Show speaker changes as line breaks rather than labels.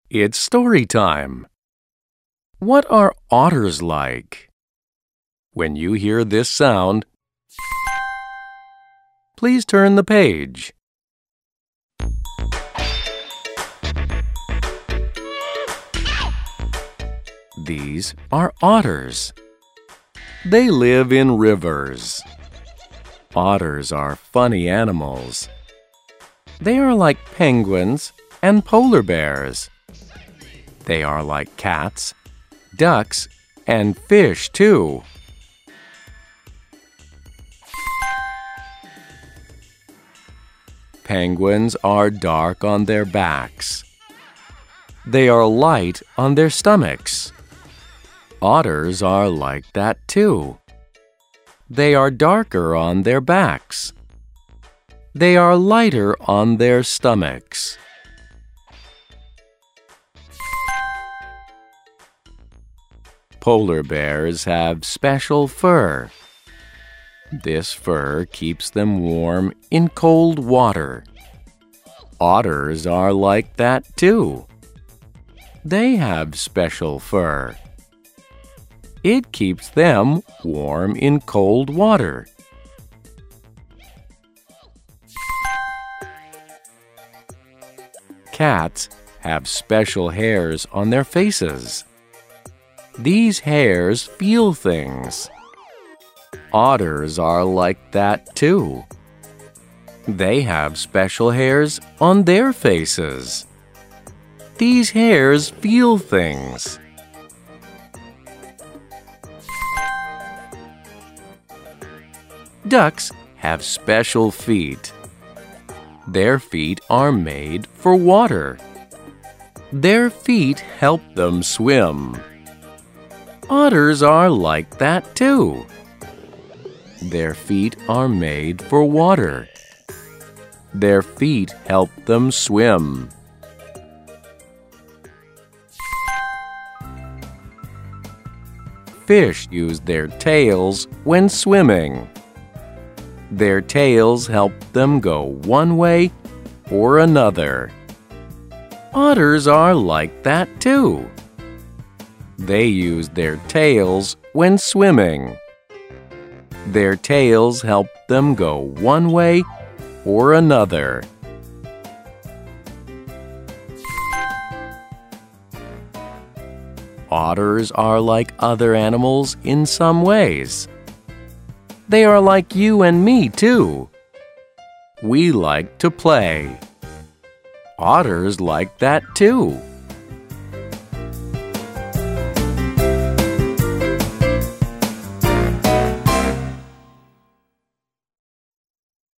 It's story time. What are otters like? When you hear this sound, please turn the page. These are otters. They live in rivers. Otters are funny animals. They are like penguins and polar bears. They are like cats, ducks, and fish, too. Penguins are dark on their backs. They are light on their stomachs. Otters are like that, too. They are darker on their backs. They are lighter on their stomachs. Polar bears have special fur. This fur keeps them warm in cold water. Otters are like that too. They have special fur. It keeps them warm in cold water. Cats have special hairs on their faces. These hairs feel things. Otters are like that too. They have special hairs on their faces. These hairs feel things. Ducks have special feet. Their feet are made for water. Their feet help them swim. Otters are like that too. Their feet are made for water. Their feet help them swim. Fish use their tails when swimming. Their tails help them go one way or another. Otters are like that too. They use their tails when swimming. Their tails help them go one way or another. Otters are like other animals in some ways. They are like you and me, too. We like to play. Otters like that, too.